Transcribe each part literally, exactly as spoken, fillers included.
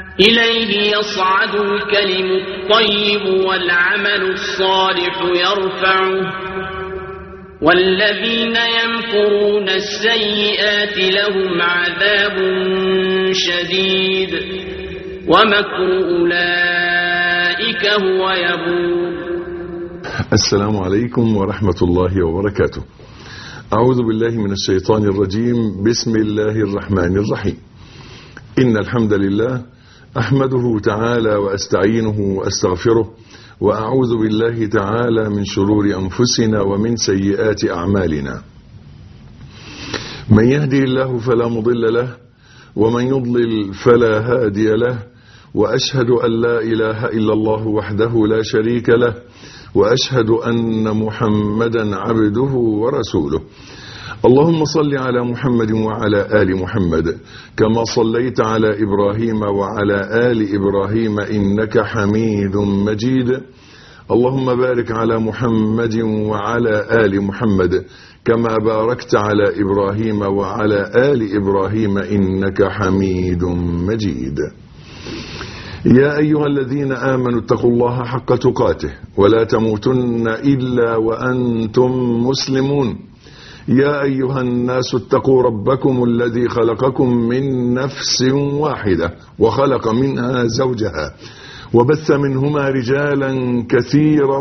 إليه يصعد الكلم الطيب والعمل الصالح يرفعه والذين يمكرون السيئات لهم عذاب شديد ومكر أولئك هو يبور. السلام عليكم ورحمة الله وبركاته. أعوذ بالله من الشيطان الرجيم. بسم الله الرحمن الرحيم. إن الحمد لله أحمده تعالى وأستعينه وأستغفره وأعوذ بالله تعالى من شرور أنفسنا ومن سيئات أعمالنا. من يهدي الله فلا مضل له ومن يضلل فلا هادي له، وأشهد أن لا إله إلا الله وحده لا شريك له، وأشهد أن محمدا عبده ورسوله. اللهم صل على محمد وعلى آل محمد كما صليت على إبراهيم وعلى آل إبراهيم إنك حميد مجيد. اللهم بارك على محمد وعلى آل محمد كما باركت على إبراهيم وعلى آل إبراهيم إنك حميد مجيد. يا أيها الذين آمنوا اتقوا الله حق تقاته ولا تموتن إلا وأنتم مسلمون. يا أيها الناس اتقوا ربكم الذي خلقكم من نفس واحدة وخلق منها زوجها وبث منهما رجالا كثيرا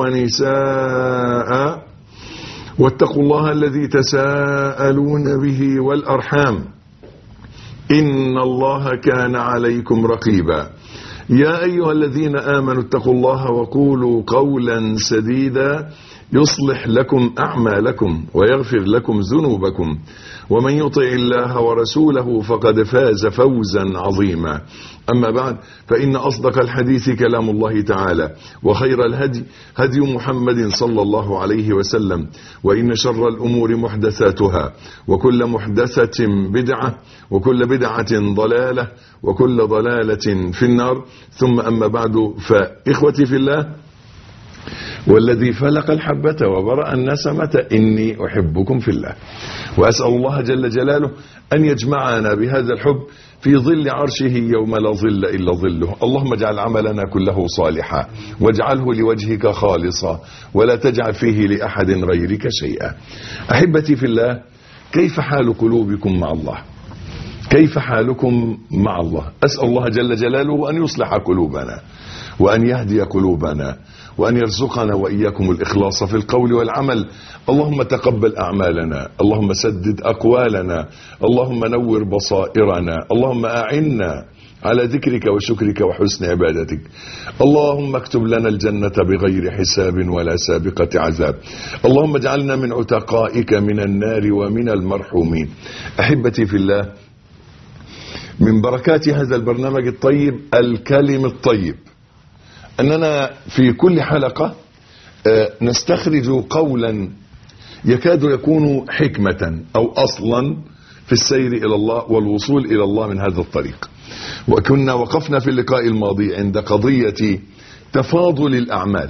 ونساء، واتقوا الله الذي تساءلون به والأرحام إن الله كان عليكم رقيبا. يا أيها الذين آمنوا اتقوا الله وقولوا قولا سديدا يصلح لكم أعمالكم ويغفر لكم ذنوبكم، ومن يطع الله ورسوله فقد فاز فوزا عظيما. أما بعد، فإن أصدق الحديث كلام الله تعالى، وخير الهدي هدي محمد صلى الله عليه وسلم، وإن شر الأمور محدثاتها، وكل محدثة بدعة، وكل بدعة ضلالة، وكل ضلالة في النار. ثم أما بعد، فإخوتي في الله والذي فلق الحبة وبرأ النسمة إني أحبكم في الله، وأسأل الله جل جلاله أن يجمعنا بهذا الحب في ظل عرشه يوم لا ظل إلا ظله. اللهم اجعل عملنا كله صالحا واجعله لوجهك خالصا ولا تجعل فيه لأحد غيرك شيئا. أحبتي في الله، كيف حال قلوبكم مع الله؟ كيف حالكم مع الله؟ أسأل الله جل جلاله أن يصلح قلوبنا وأن يهدي قلوبنا وأن يرزقنا وإياكم الإخلاص في القول والعمل. اللهم تقبل أعمالنا، اللهم سدد أقوالنا، اللهم نور بصائرنا، اللهم أعنا على ذكرك وشكرك وحسن عبادتك. اللهم اكتب لنا الجنة بغير حساب ولا سابقة عذاب. اللهم اجعلنا من عتقائك من النار ومن المرحومين. أحبتي في الله، من بركات هذا البرنامج الطيب الكلم الطيب أننا في كل حلقة نستخرج قولا يكاد يكون حكمة أو أصلا في السير إلى الله والوصول إلى الله من هذا الطريق. وكنا وقفنا في اللقاء الماضي عند قضية تفاضل الأعمال،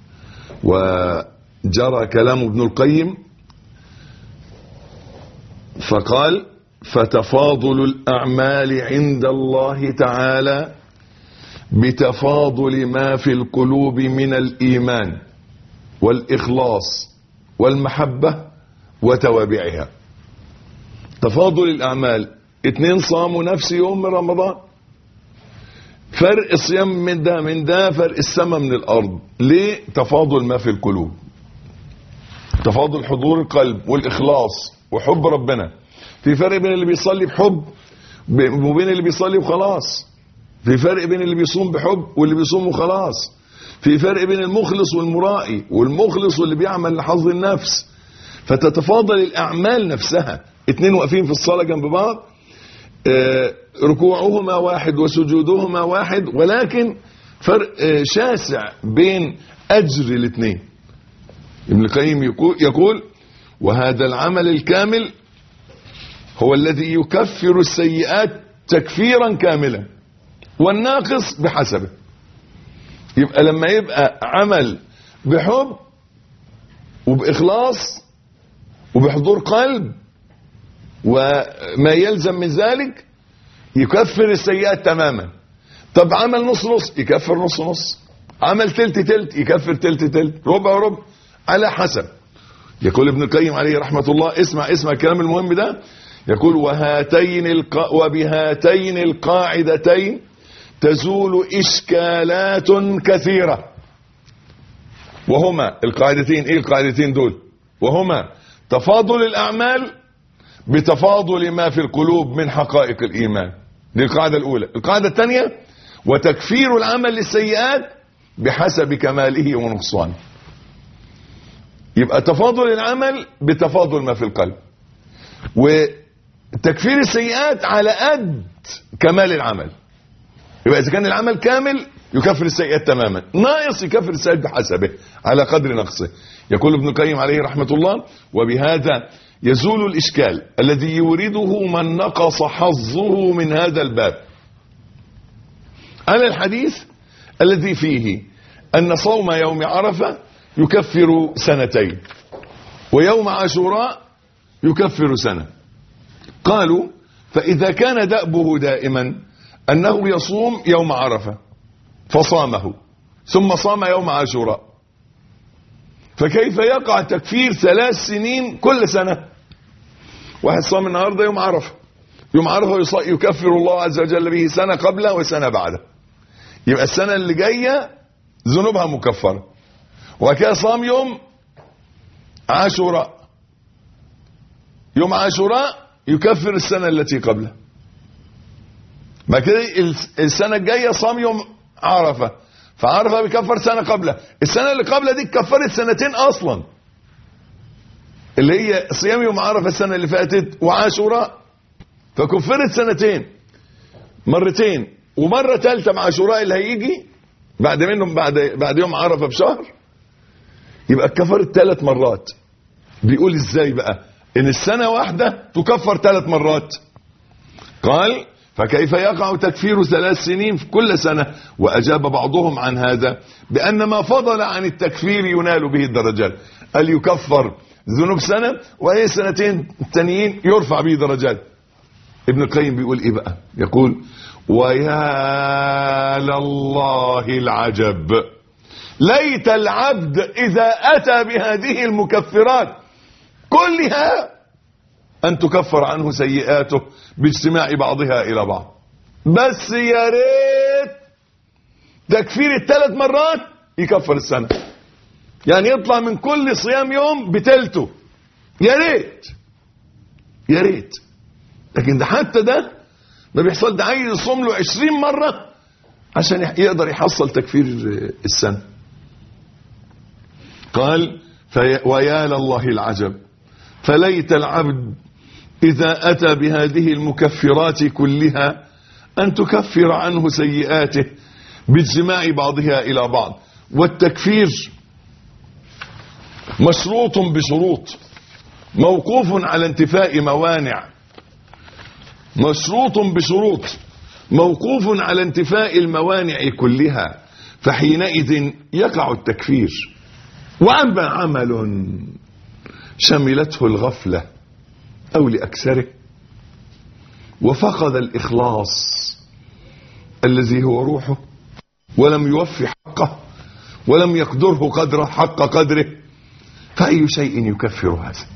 وجرى كلام ابن القيم فقال: فتفاضل الأعمال عند الله تعالى بتفاضل ما في القلوب من الإيمان والإخلاص والمحبة وتوابعها. تفاضل الأعمال، اتنين صاموا نفس يوم من رمضان، فرق الصيام من ده من ده فرق السماء من الأرض. ليه؟ تفاضل ما في القلوب، تفاضل حضور القلب والإخلاص وحب ربنا. في فرق بين اللي بيصلي بحب وبين اللي بيصلي وخلاص. في فرق بين اللي بيصوم بحب واللي بيصوم وخلاص. في فرق بين المخلص والمرائي والمخلص واللي بيعمل لحظ النفس. فتتفاضل الأعمال نفسها، اتنين واقفين في الصلاة جنب بعض، اه ركوعهما واحد وسجودهما واحد، ولكن فرق اه شاسع بين أجر الاتنين. ابن القيم يقول, يقول وهذا العمل الكامل هو الذي يكفر السيئات تكفيرا كاملا، والناقص بحسبه. يبقى لما يبقى عمل بحب وبإخلاص وبحضور قلب وما يلزم من ذلك يكفر السيئات تماما. طب عمل نص نص يكفر نص نص، عمل تلت تلت يكفر تلت تلت، ربع ربع، على حسب. يقول ابن القيم عليه رحمة الله، اسمع اسمع الكلام المهم ده، يقول وهاتين الق... وبهاتين القاعدتين تزول إشكالات كثيرة. وهما القاعدتين، ايه القاعدتين دول؟ وهما تفاضل الأعمال بتفاضل ما في القلوب من حقائق الإيمان، دي القاعدة الأولى. القاعدة الثانية وتكفير العمل للسيئات بحسب كماله ونقصانه. يبقى تفاضل العمل بتفاضل ما في القلب، وتكفير السيئات على قد كمال العمل. يبقى إذا كان العمل كامل يكفر السيئات تماما، ناقص يكفر السيئات بحسبه على قدر نقصه. يقول ابن القيم عليه رحمة الله وبهذا يزول الإشكال الذي يورده من نقص حظه من هذا الباب على الحديث الذي فيه أن صوم يوم عرفة يكفر سنتين ويوم عاشوراء يكفر سنة. قالوا فإذا كان دأبه دائما أنه يصوم يوم عرفة فصامه ثم صام يوم عاشوراء، فكيف يقع تكفير ثلاث سنين كل سنة؟ واحد صام النهاردة يوم عرفة، يوم عرفة يكفر الله عز وجل به سنة قبله وسنة بعده، يبقى السنة اللي جاية ذنوبها مكفرة. وكذا صام يوم عاشوراء، يوم عاشوراء يكفر السنة التي قبله. ما كده السنة الجاية صام يوم عرفة، فعرفة بيكفر سنة قبله، السنة اللي قبله دي كفرت سنتين أصلا، اللي هي صيام يوم عرفة السنة اللي فاتت وعاشوراء، فكفرت سنتين مرتين، ومرة ثالثة مع عاشوراء اللي هيجي بعد منهم بعد بعد يوم عرفة بشهر، يبقى كفرت ثلاث مرات. بيقول ازاي بقى ان السنة واحدة تكفر ثلاث مرات؟ قال فكيف يقع تكفير ثلاث سنين في كل سنة؟ وأجاب بعضهم عن هذا بأن ما فضل عن التكفير ينال به الدرجات، قال يكفر ذنوب سنة وهي سنتين التانيين يرفع به درجات. ابن القيم بيقول ايه بقى؟ يقول ويا لله العجب، ليت العبد إذا أتى بهذه المكفرات كلها أن تكفر عنه سيئاته باجتماع بعضها إلى بعض. بس يا ريت تكفير الثلاث مرات يكفر السنة، يعني يطلع من كل صيام يوم بتلته، يا ريت يا ريت. لكن ده حتى ده ما بيحصل، ده عايز يصوم له عشرين مرة عشان يقدر يحصل تكفير السنة. قال ويا لله العجب، فليت العبد إذا أتى بهذه المكفرات كلها أن تكفر عنه سيئاته باجتماع بعضها إلى بعض. والتكفير مشروط بشروط، موقوف على انتفاء موانع، مشروط بشروط موقوف على انتفاء الموانع كلها، فحينئذ يقع التكفير. وأما عمل شملته الغفلة أو لأكثره وفقد الإخلاص الذي هو روحه ولم يوفي حقه ولم يقدره قدره حق قدره، فأي شيء يكفر هذا؟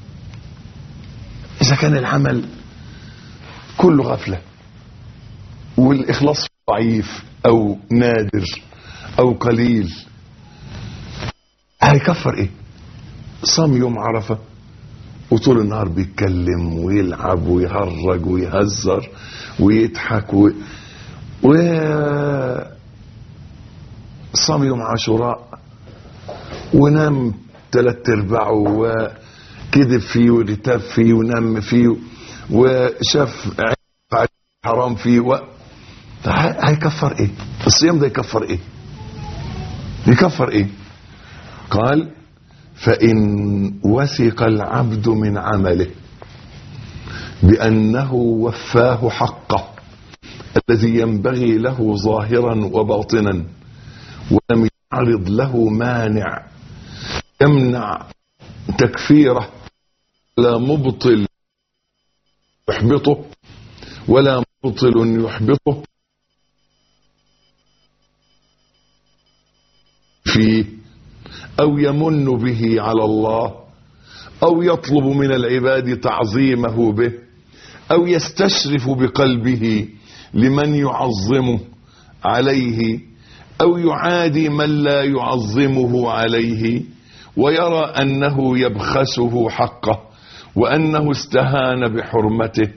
إذا كان العمل كله غفلة والإخلاص ضعيف أو نادر أو قليل، هيكفر إيه؟ صام يوم عرفة وطول النهار بيتكلم ويلعب ويهرج ويهزر ويضحك و... و... صام يوم عاشوراء ونام ثلاث ارباعه وكذب فيه وغتاب فيه ونام فيه وشاف حرام فيه و... هيكفر ايه؟ الصيام ده يكفر ايه؟ يكفر ايه؟ قال فإن وثق العبد من عمله بأنه وفاه حقه الذي ينبغي له ظاهرا وباطنا ولم يعرض له مانع يمنع تكفيره لا مبطل يحبطه ولا مبطل يحبطه، فيه أو يمن به على الله أو يطلب من العباد تعظيمه به أو يستشرف بقلبه لمن يعظمه عليه أو يعادي من لا يعظمه عليه ويرى أنه يبخسه حقه وأنه استهان بحرمته،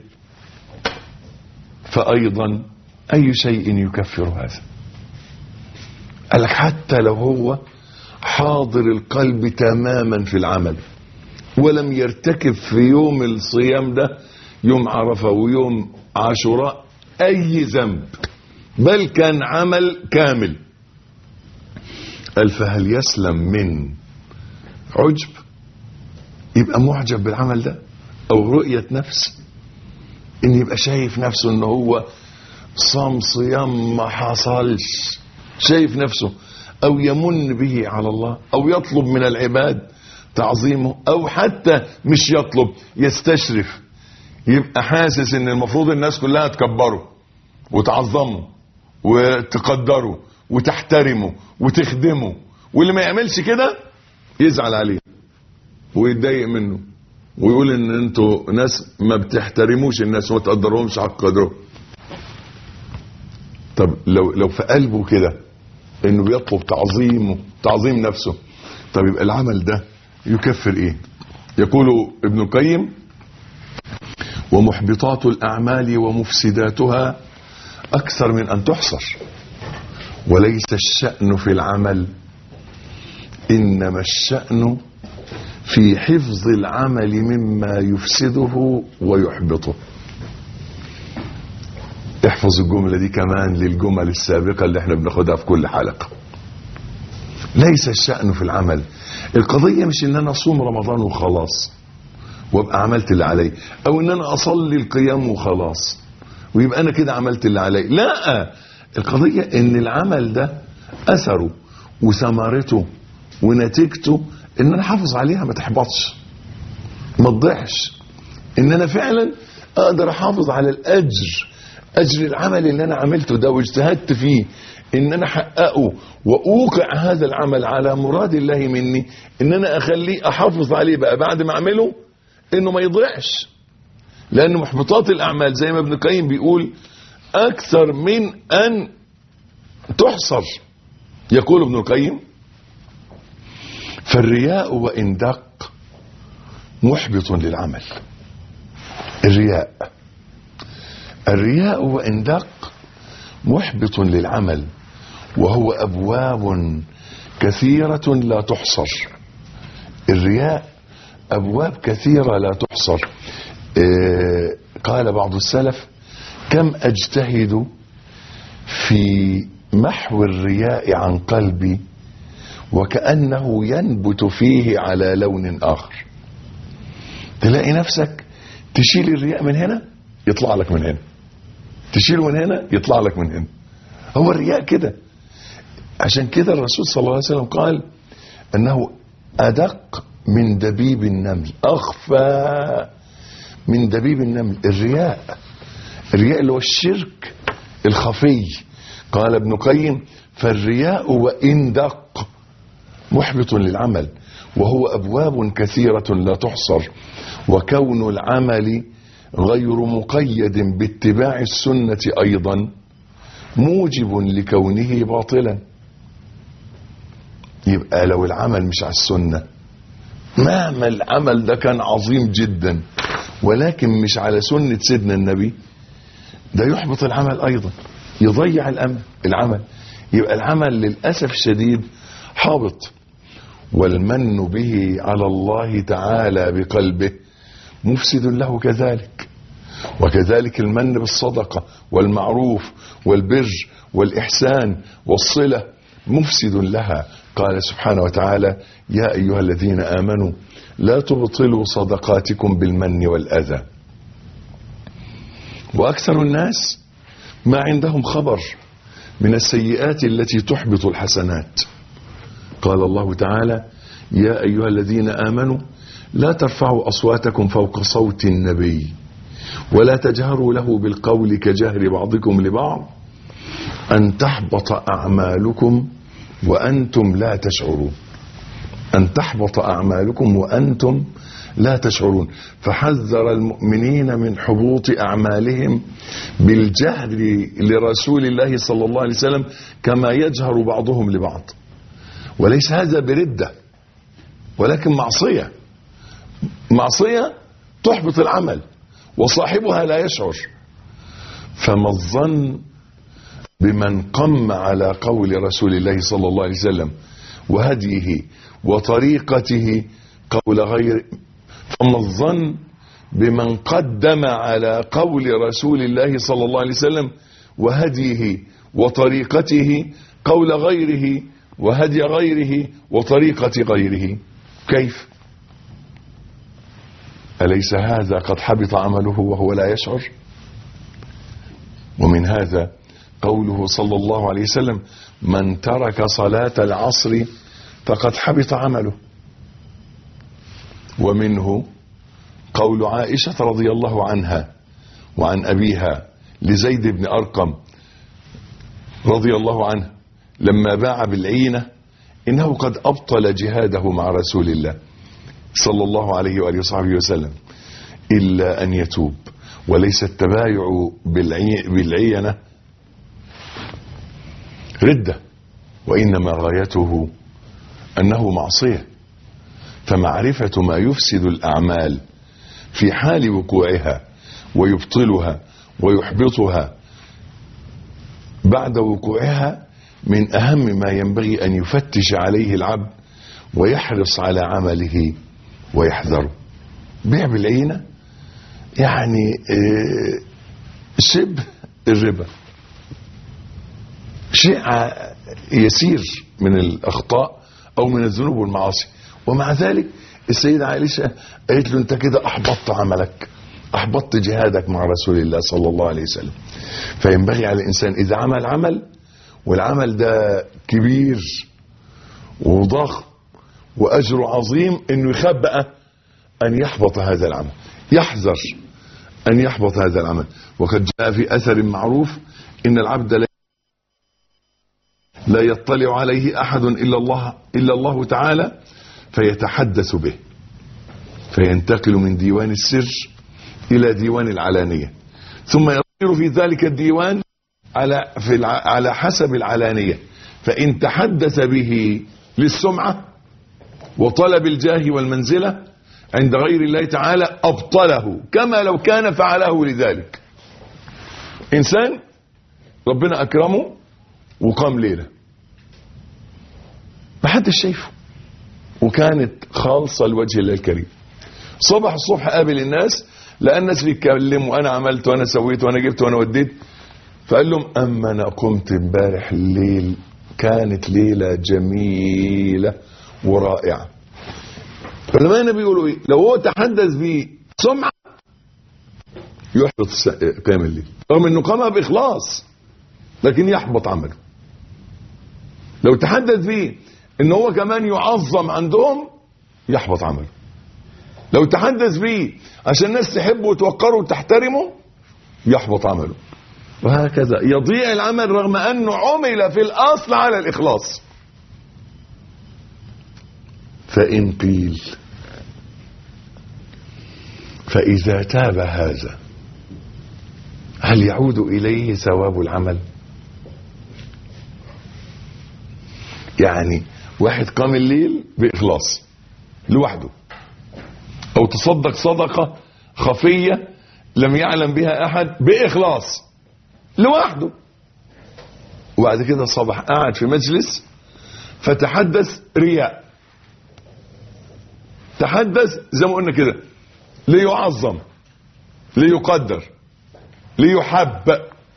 فأيضا أي شيء يكفر هذا؟ قال لك حتى لو هو حاضر القلب تماما في العمل ولم يرتكب في يوم الصيام ده، يوم عرفة ويوم عاشوراء، أي ذنب، بل كان عمل كامل، قال فهل يسلم من عجب؟ يبقى معجب بالعمل ده، أو رؤية نفس، إن يبقى شايف نفسه إن هو صام صيام ما حصلش، شايف نفسه، أو يمن به على الله، أو يطلب من العباد تعظيمه، أو حتى مش يطلب، يستشرف، يبقى حاسس إن المفروض الناس كلها تكبره وتعظمه وتقدره وتحترمه وتخدمه، واللي ما يعملش كده يزعل عليه ويتضايق منه ويقول ان انتوا ناس ما بتحترموش الناس وما تقدرهمش حق قدرهم. طب لو لو في قلبه كده انه بيطلب تعظيمه، تعظيم نفسه، طب يبقى العمل ده يكفر ايه؟ يقول ابن القيم: ومحبطات الاعمال ومفسداتها اكثر من ان تحصر، وليس الشأن في العمل، انما الشأن في حفظ العمل مما يفسده ويحبطه. احفظ الجملة دي كمان للجمل السابقة اللي احنا بناخدها في كل حلقة. ليس الشأن في العمل، القضية مش ان انا اصوم رمضان وخلاص وابقى عملت اللي علي، او ان انا اصلي القيام وخلاص ويبقى انا كده عملت اللي علي. لا، القضية ان العمل ده اثره وثمرته ونتيجته ان انا حافظ عليها ما تحبطش ما تضيعش، ان انا فعلا اقدر احافظ على الاجر، اجر العمل اللي انا عملته ده واجتهدت فيه، ان انا احققه واوقع هذا العمل على مراد الله مني، ان انا اخليه احافظ عليه بقى بعد ما اعمله انه ما يضيعش. لان محبطات الاعمال زي ما ابن القيم بيقول اكثر من ان تحصر. يقول ابن القيم: فالرياء وإن دق محبط للعمل. الرياء الرياء وإن دق محبط للعمل، وهو أبواب كثيرة لا تحصر. الرياء أبواب كثيرة لا تحصر. آه قال بعض السلف: كم أجتهد في محو الرياء عن قلبي وكأنه ينبت فيه على لون آخر. تلاقي نفسك تشيل الرياء من هنا يطلع لك من هنا، تشيله من هنا يطلع لك من هنا. هو الرياء كده. عشان كده الرسول صلى الله عليه وسلم قال أنه أدق من دبيب النمل، أخفى من دبيب النمل. الرياء الرياء اللي هو الشرك الخفي. قال ابن قيم: فالرياء وإن دق محبط للعمل، وهو أبواب كثيرة لا تحصر، وكون العمل غير مقيد باتباع السنة أيضا موجب لكونه باطلا. يبقى لو العمل مش على السنة، مهما العمل ده كان عظيم جدا ولكن مش على سنة سيدنا النبي، ده يحبط العمل أيضا، يضيع العمل. يبقى العمل للأسف الشديد حابط. والمن به على الله تعالى بقلبه مفسد له كذلك. وكذلك المن بالصدقة والمعروف والبر والإحسان والصلة مفسد لها. قال سبحانه وتعالى: يا أيها الذين آمنوا لا تبطلوا صدقاتكم بالمن والأذى. وأكثر الناس ما عندهم خبر من السيئات التي تحبط الحسنات. قال الله تعالى: يا أيها الذين آمنوا لا ترفعوا أصواتكم فوق صوت النبي ولا تجهروا له بالقول كجهر بعضكم لبعض أن تحبط أعمالكم وأنتم لا تشعرون، أن تحبط أعمالكم وأنتم لا تشعرون. فحذر المؤمنين من حبوط أعمالهم بالجهر لرسول الله صلى الله عليه وسلم كما يجهر بعضهم لبعض. وليس هذا بردة، ولكن معصية، معصية تحبط العمل وصاحبها لا يشعر. فما الظن بمن قم على قول رسول الله صلى الله عليه وسلم وهديه وطريقته قول غير، فما الظن بمن قدم على قول رسول الله صلى الله عليه وسلم وهديه وطريقته قول غيره وهدي غيره وطريقة غيره؟ كيف؟ أليس هذا قد حبط عمله وهو لا يشعر؟ ومن هذا قوله صلى الله عليه وسلم: من ترك صلاة العصر فقد حبط عمله. ومنه قول عائشة رضي الله عنها وعن أبيها لزيد بن أرقم رضي الله عنه لما باع بالعينة: إنه قد أبطل جهاده مع رسول الله صلى الله عليه وآله وصحبه وسلم إلا أن يتوب. وليس التبايع بالعينة ردة، وإنما غايته أنه معصية. فمعرفة ما يفسد الأعمال في حال وقوعها ويبطلها ويحبطها بعد وقوعها من أهم ما ينبغي أن يفتش عليه العبد ويحرص على عمله ويحذره. بيع بالعينة يعني شبه الربا، شيء يسير من الأخطاء أو من الذنوب والمعاصي، ومع ذلك السيدة عائشة قالت له: أنت كده أحبطت عملك، أحبطت جهادك مع رسول الله صلى الله عليه وسلم. فينبغي على الإنسان إذا عمل عمل والعمل ده كبير وضخم وأجر عظيم إنه يخبأ أن يحبط هذا العمل، يحذر أن يحبط هذا العمل. وقد جاء في أثر معروف: إن العبد لا يطلع عليه أحد إلا الله إلا الله تعالى فيتحدث به، فينتقل من ديوان السر إلى ديوان العلانية، ثم يصير في ذلك الديوان على في على حسب العلانية. فإن تحدث به للسمعة وطلب الجاه والمنزلة عند غير الله تعالى أبطله كما لو كان فعله لذلك. إنسان ربنا أكرمه وقام ليلة محدش شايفه وكانت خالصة لوجه الله الكريم، صبح الصبح قابل الناس، لأن الناس بيتكلموا أنا عملت وأنا سويت وأنا جبت وأنا وديت، فقال لهم: أما أنا قمت امبارح الليل كانت ليلة جميلة ورائعة. فلما بيقولوا إيه؟ لو هو تحدث بيه سمعة يحبط قيام الليل، رغم أنه قامها بإخلاص لكن يحبط عمله. لو تحدث بيه ان هو كمان يعظم عندهم يحبط عمله. لو تحدث بيه عشان الناس تحبه وتوقره وتحترمه يحبط عمله. وهكذا يضيع العمل رغم انه عمل في الاصل على الاخلاص. فان قيل: فاذا تاب هذا هل يعود اليه ثواب العمل؟ يعني واحد قام الليل بإخلاص لوحده، أو تصدق صدقة خفية لم يعلم بها أحد بإخلاص لوحده، وبعد كده الصباح قاعد في مجلس فتحدث رياء، تحدث زي ما قلنا كده ليعظم ليقدر ليحب.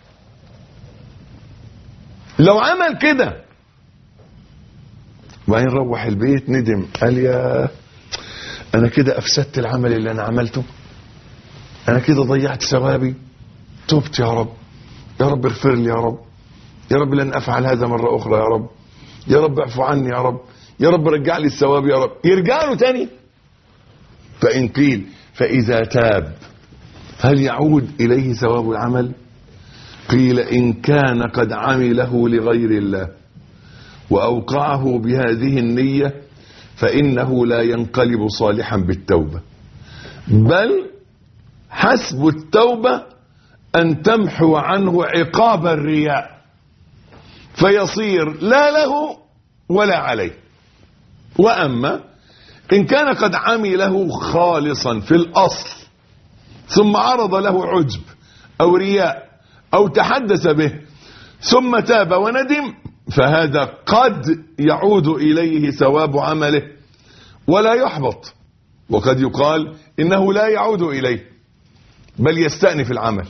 لو عمل كده وبعدين روح البيت ندم، قال: يا انا كده افسدت العمل اللي انا عملته، انا كده ضيعت ثوابي، تبت يا رب، يا رب اغفر لي يا رب، يا رب لن افعل هذا مرة اخرى يا رب، يا رب اعفو عني يا رب، يا رب رجع لي الثواب يا رب، يرجع له تاني. فإن قيل: فإذا تاب هل يعود إليه ثواب العمل؟ قيل: إن كان قد عمله لغير الله وأوقعه بهذه النية فإنه لا ينقلب صالحا بالتوبة، بل حسب التوبة أن تمحو عنه عقاب الرياء فيصير لا له ولا عليه. وأما إن كان قد عمله خالصا في الأصل ثم عرض له عجب أو رياء أو تحدث به ثم تاب وندم، فهذا قد يعود إليه ثواب عمله ولا يحبط، وقد يقال إنه لا يعود إليه بل يستأنف العمل.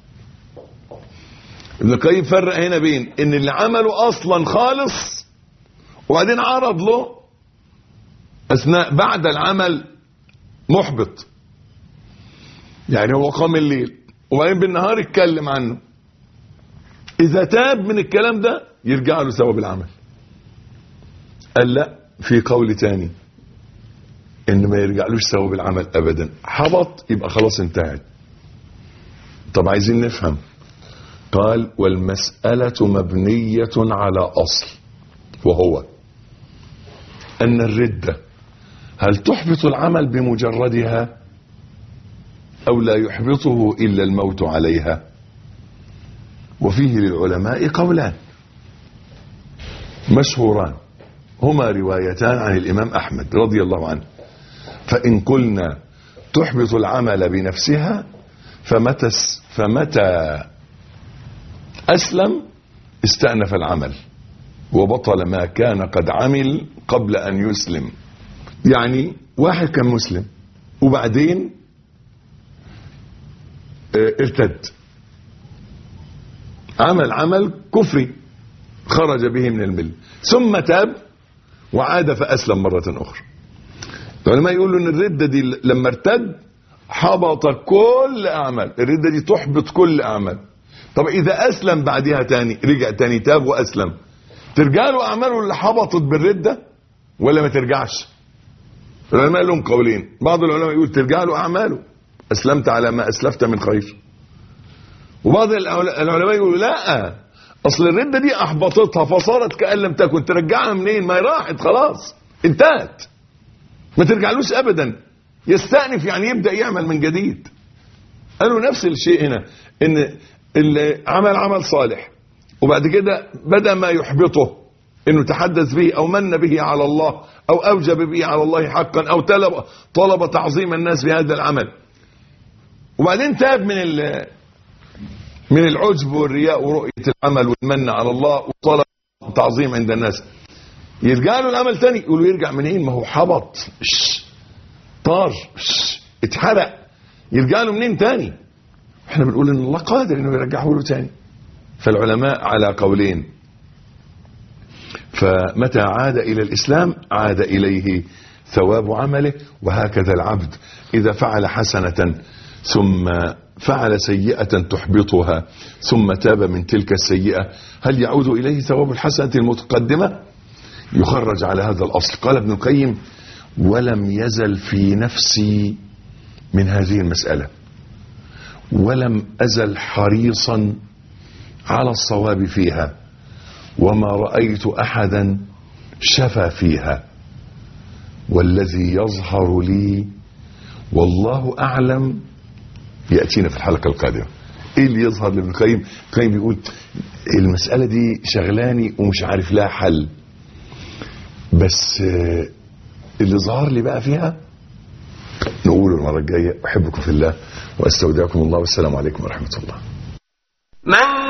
ابن القيم فرق هنا بين إن اللي عمله أصلا خالص وبعدين عرض له أثناء بعد العمل محبط، يعني هو قام الليل وبعدين بالنهار يتكلم عنه، إذا تاب من الكلام ده يرجع له ثواب العمل. قال لا، في قول تاني إن ما يرجعلوش ثواب العمل أبدا، حبط يبقى خلاص انتهت. طب عايزين نفهم. قال والمسألة مبنية على أصل، وهو أن الردة هل تحبط العمل بمجردها أو لا يحبطه إلا الموت عليها؟ وفيه للعلماء قولان مشهوران هما روايتان عن الإمام أحمد رضي الله عنه. فإن قلنا تحبط العمل بنفسها فمتى, فمتى أسلم استأنف العمل وبطل ما كان قد عمل قبل أن يسلم. يعني واحد كان مسلم وبعدين ارتد، عمل عمل كفري خرج به من الملة ثم تاب وعاد فأسلم مرة أخرى. العلماء يقولوا ان الردة دي لما ارتد حبط كل أعمال، الردة دي تحبط كل أعمال. طب إذا أسلم بعدها تاني، رجع تاني تاب وأسلم، ترجع له أعماله اللي حبطت بالردة ولا ما ترجعش؟ العلماء لهم قولين. بعض العلماء يقول ترجع له أعماله، أسلمت على ما أسلفت من خير. وبعض العلماء يقولوا لا، أصل الردة دي أحبطتها فصارت كأن لم تكن، ترجعها منين؟ ما راحت خلاص انتهت، ما ترجعلوش أبدا، يستأنف يعني يبدأ يعمل من جديد. قالوا نفس الشيء هنا، إن اللي عمل عمل صالح وبعد كده بدأ ما يحبطه إنه تحدث به أو من به على الله أو أوجب به على الله حقا أو طلب, طلب تعظيم الناس بهذا العمل، وبعدين تاب من من العجب والرياء ورؤية العمل والمن على الله وطلب تعظيم عند الناس، يرجع له العمل تاني. يقولوا يرجع منين؟ ما هو حبط، طار، اتحرق، يرجع له منين تاني؟ احنا بنقول ان الله قادر انه يرجعه له تاني. فالعلماء على قولين، فمتى عاد الى الاسلام عاد اليه ثواب عمله. وهكذا العبد اذا فعل حسنة ثم فعل سيئة تحبطها ثم تاب من تلك السيئة، هل يعود اليه ثواب الحسنة المتقدمة؟ يخرج على هذا الاصل. قال ابن القيم ولم يزل في نفسي من هذه المسألة ولم أزل حريصا على الصواب فيها، وما رأيت أحدا شفى فيها، والذي يظهر لي والله أعلم يأتينا في الحلقة القادمة. إيه اللي يظهر لابن القيم؟ ابن القيم بيقول المسألة دي شغلاني ومش عارف لها حل، بس اللي ظهر لي بقى فيها نقوله المرة الجاية. أحبكم في الله وأستودعكم الله، والسلام عليكم ورحمة الله. من